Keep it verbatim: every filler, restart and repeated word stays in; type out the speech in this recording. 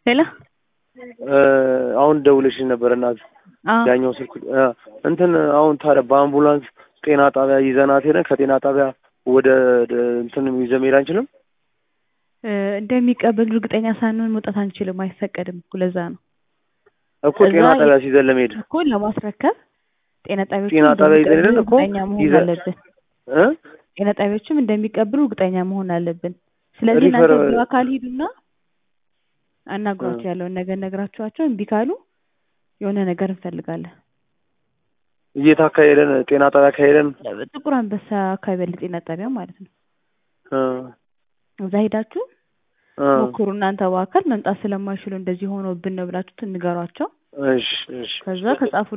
ሄሎ አሁን ደውለሽኝ ነበር እናት አዎ ያኛው ስልክ እንትን አሁን ታዲያ በአምቡላንስ ጤና ጣቢያ ይዘናት ሄደን ከጤና ጣቢያ ወደ እንትን ይዘን መሄድ አንችልም? እንደሚቀበሉ እርግጠኛ ሳንሆን መውጣት አንችልም፣ አይፈቀድም እኮ ለዛ ነው እኮ ጤና ጣቢያ ሲዘን ለመሄድ እኮ ለማስረከብ ጤና ጣቢያዎቹ ጤና ጣቢያ ይዘን ሄደን እኮ እርግጠኛ መሆን አለብን እ ጤና ጣቢያዎቹም እንደሚቀበሉ እርግጠኛ መሆን አለብን። ስለዚህ እናንተ በአካል ሂዱና አናግሯቸው፣ ያለውን ነገር ነግራችኋቸው እምቢ ካሉ የሆነ ነገር እንፈልጋለን። የት አካባቢ ሄደን ጤና ጣቢያ አካባቢ ሄደን? ጥቁር አንበሳ አካባቢ ያለ ጤና ጣቢያ ማለት ነው። እዛ ሄዳችሁ ሞክሩ። እናንተ በአካል መምጣት ስለማይችሉ እንደዚህ ሆኖብን ነው ብላችሁ ትንገሯቸው። እሺ እሺ። ከዛ ከጻፉ